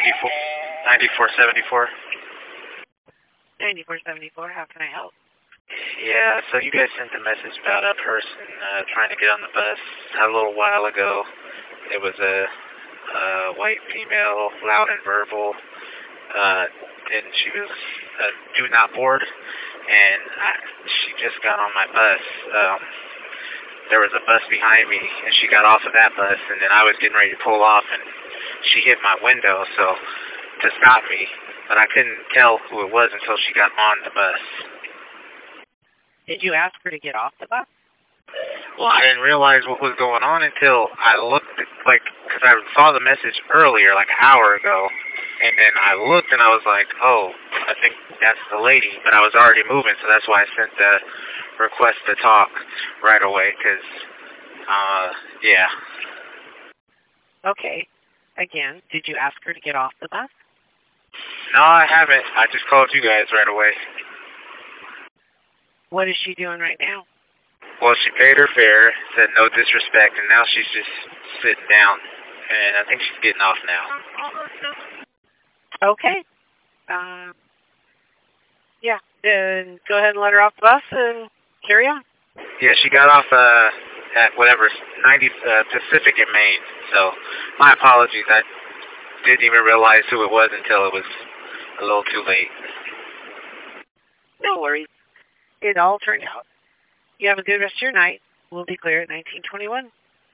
9474. 9474, how can I help? Yeah, so you guys sent a message about a person trying to get on the bus a little while ago. It was a white female, loud and verbal, and she was do not board, and she just got on my bus. There was a bus behind me, and she got off of that bus, and then I was getting ready to pull off, and she hit my window to stop me, but I couldn't tell who it was until she got on the bus. Did you ask her to get off the bus? Well, I didn't realize what was going on until I looked, because I saw the message earlier, like an hour ago, and then I looked and I was like, oh, I think that's the lady, but I was already moving, so that's why I sent the request to talk right away, because, yeah. Okay. Again, did you ask her to get off the bus? No, I haven't. I just called you guys right away. What is she doing right now? Well, she paid her fare, said no disrespect, and now she's just sitting down, and I think she's getting off now. Okay. Yeah, then go ahead and let her off the bus and carry on. Yeah, she got off at whatever, 90 Pacific in Maine, so my apologies. I didn't even realize who it was until it was a little too late. No worries. It all turned out. You have a good rest of your night. We'll be clear at 1921.